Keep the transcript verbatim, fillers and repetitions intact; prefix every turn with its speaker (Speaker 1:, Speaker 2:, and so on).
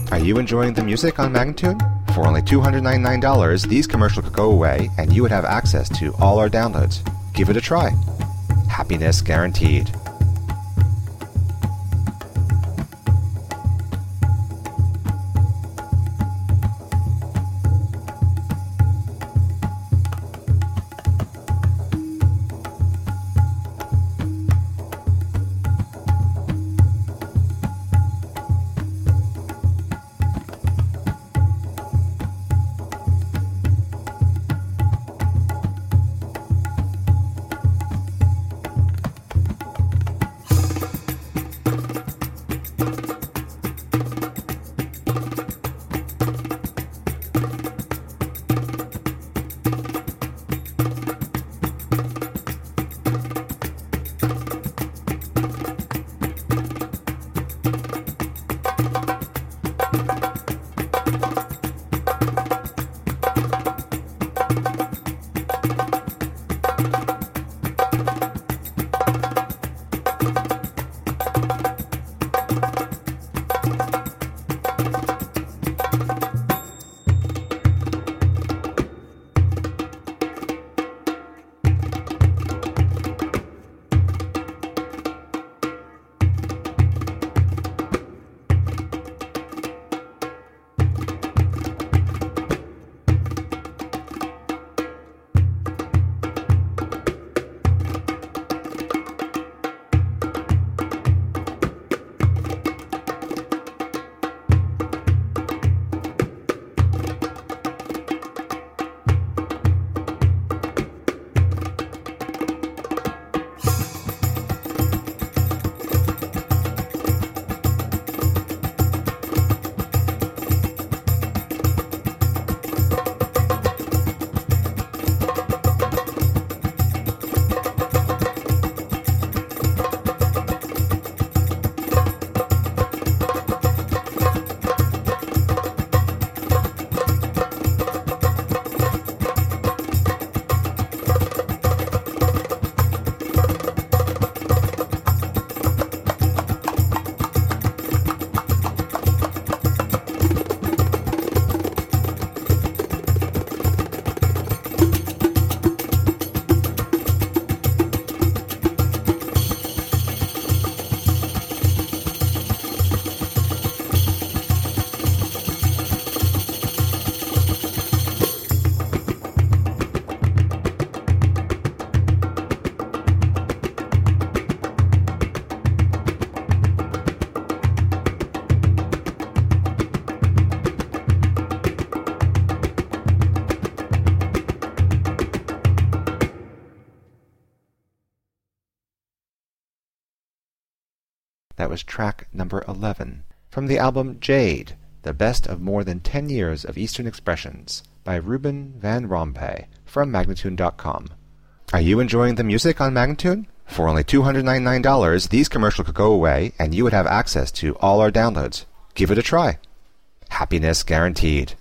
Speaker 1: Are you enjoying the music on Magnatune? For only two hundred ninety-nine dollars, these commercials could go away and you would have access to all our downloads. Give it a try. Happiness guaranteed. That was track number eleven from the album Jade, the best of more than ten years of Eastern expressions, by Ruben Van Rompuy from Magnatune dot com. Are you enjoying the music on Magnatune? For only two hundred ninety-nine dollars, these commercials could go away and you would have access to all our downloads. Give it a try. Happiness guaranteed.